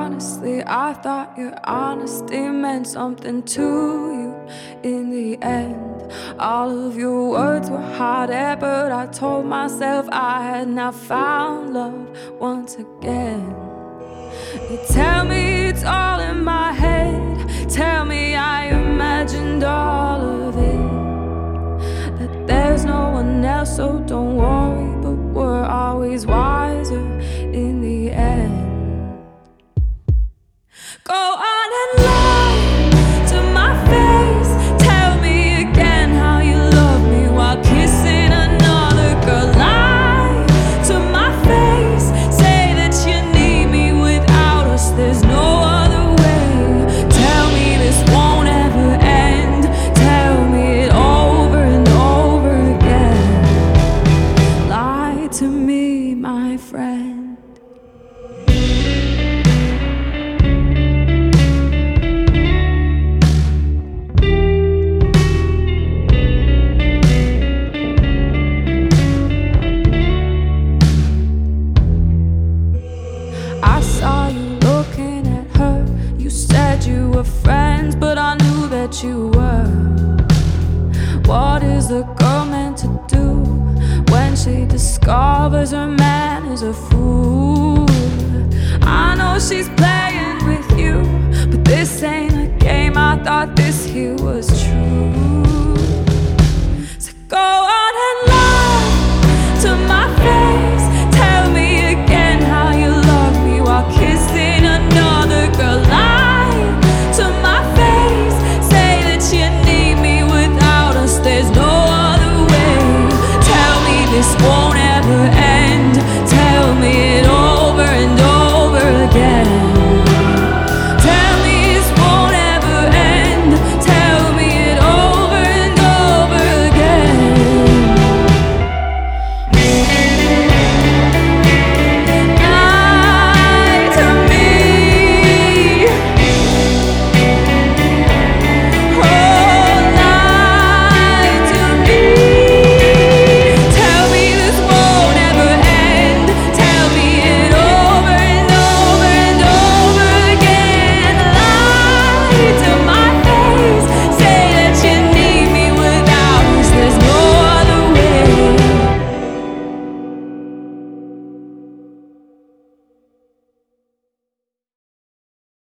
honestly, I thought your honesty meant something to you in the end. All of your words were hot air, but I told myself I had now found love once again. You tell me it's all in my head, tell me I imagined all of it, that there's no one else, so don't worry, but we're always wiser in the end. Go on and lie to my face, tell me again how you love me while kissing another girl. Lie to my face, say that you need me, without us there's no other way. Tell me this won't ever end, tell me it over and over again. Lie to me, my friend. I saw you looking at her. You said you were friends, but I knew that you were. What is a girl meant to do when she discovers her man is a fool? I know she's playing with you, but this ain't a game. I thought this here was true. So go